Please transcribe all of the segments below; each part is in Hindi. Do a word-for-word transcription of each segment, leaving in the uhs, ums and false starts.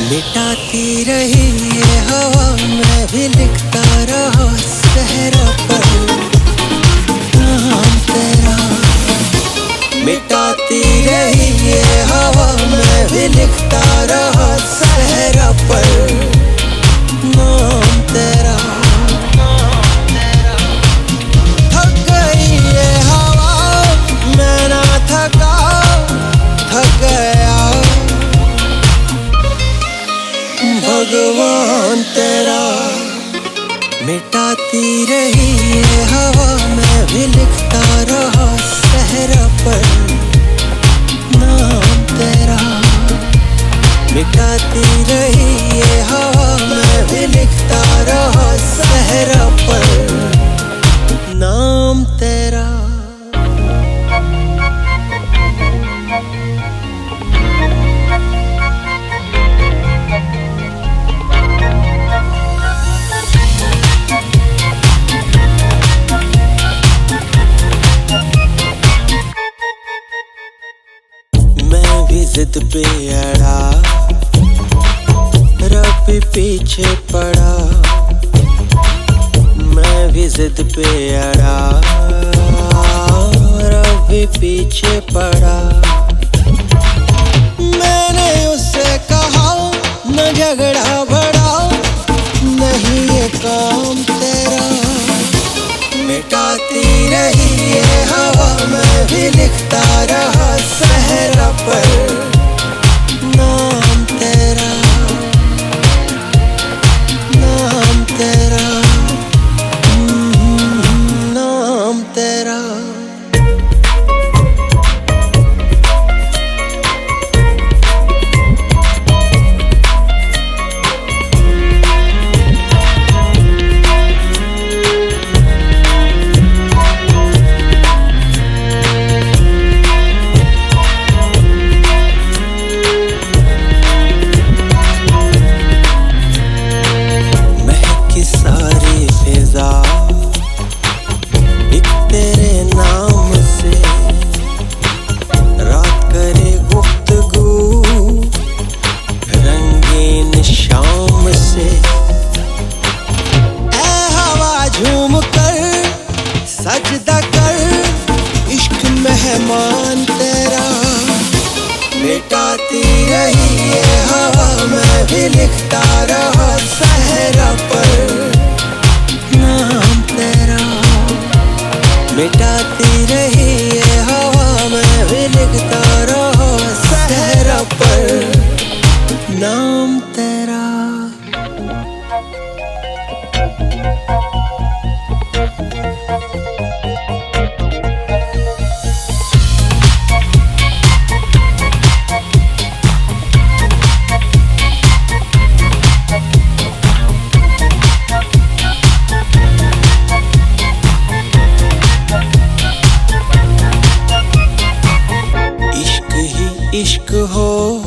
मिटाती रही ये हवा, मैं भी लिखता रहा सहरा पर नाम तेरा। मिटाती रही ये हवा, मैं भी लिखता रहा सहरा पर नाम तेरा। थक गई ये हवा, मैं ना थका, थक गया भगवान तेरा। मिटाती रही ये हवा, मैं भी लिखता रहा सहरा पर नाम तेरा। मिटाती रही ये हवा, मैं भी लिखता रहा सहरा पर नाम तेरा। जिद पे अड़ा, रब पीछे पड़ा। मैं भी जिद पे अड़ा, रब पीछे पड़ा। मैंने उससे कहा न झगड़ा बढ़ाओ, नहीं ये काम तेरा। मिटाती रही ये हवा, मैं भी लिखता रहा सहरा पर नाम तेरा, नाम तेरा, नाम तेरा। सजदा कर इश्क मेहमान तेरा। मिटाती रही ये हवा, मैं भी लिखता रहा सहरा पर नाम तेरा। मिटाती रही ये हवा, मैं भी लिखता रहा सहरा पर नाम तेरा। इश्क हो,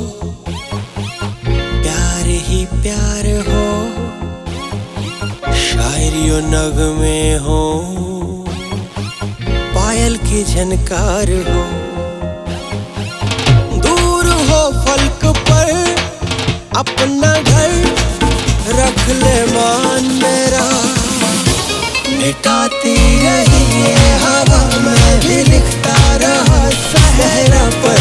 प्यार ही प्यार हो, शायरी और नगमे हो, पायल की झनकार हो। दूर हो फलक पर अपना घर, रख ले मान मेरा। मिटाती रही ये हवा, मैं भी लिखता रहा सहरा पर